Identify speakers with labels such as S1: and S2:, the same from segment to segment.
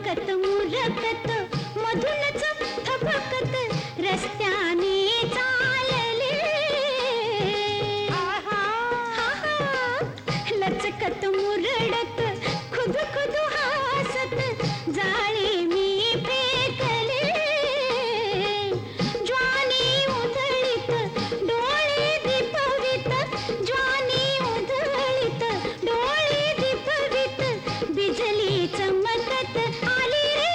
S1: मुरकत मुरकत मधूनच थबकत रस्त्याने चालले, लचकत मुरडत खुद खुद हासत जाळे मी फेकले, ज्वानी उधळीत डोळे दीपवित, ज्वानी उधळीत डोळे दीपवित बिजली चमकत आली रे.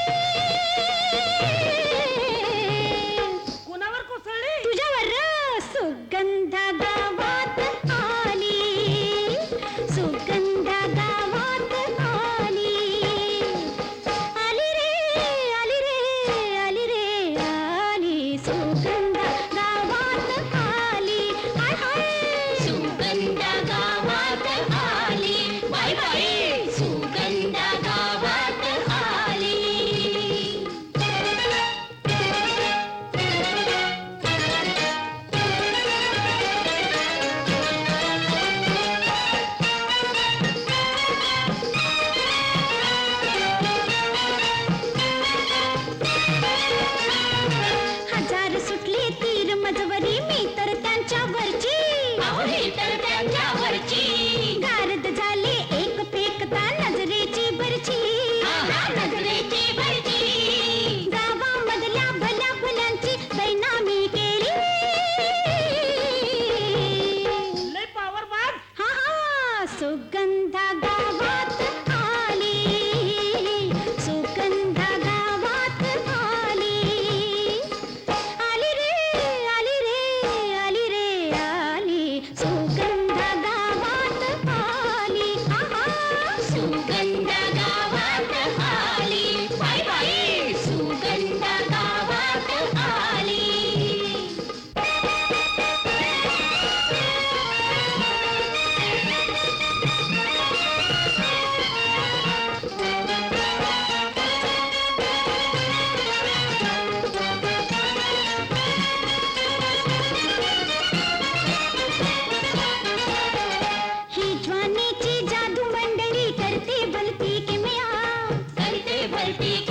S2: कोणावर कोसळली?
S1: तुझ्यावर र. सुगंधा गावात आली, सुगंधा गावात आली, आली रे आली रे आली रे आली, सुगंधा गावात आली. हाय हाय
S3: सुगंधा गावात आली, बाय बाय सुगंधा गावात आली.
S1: हजार सुटले तीर मजवरी मी तर त्यांच्या वरची,
S3: अहो ही तर त्यांच्यावरची,
S1: गारद झाले एक फेकता नजरेची बरची,
S3: आहा, नजरेची भरची.
S1: गावामधल्या भल्या भल्यांची दैना मी केली.
S2: लय पावर बाज.
S1: हा हा सुगंधा गावात आली, सुगंधा गावात आली, आली रे आली रे आली रे आली, सुगंधा गावात आली. हा हा
S3: सुगंधा गावात आली, बाय बाय सुगंधा गावात आली.
S1: ही ज्वानीची जादू मंडळी करते भलती किमया,
S3: करते भरती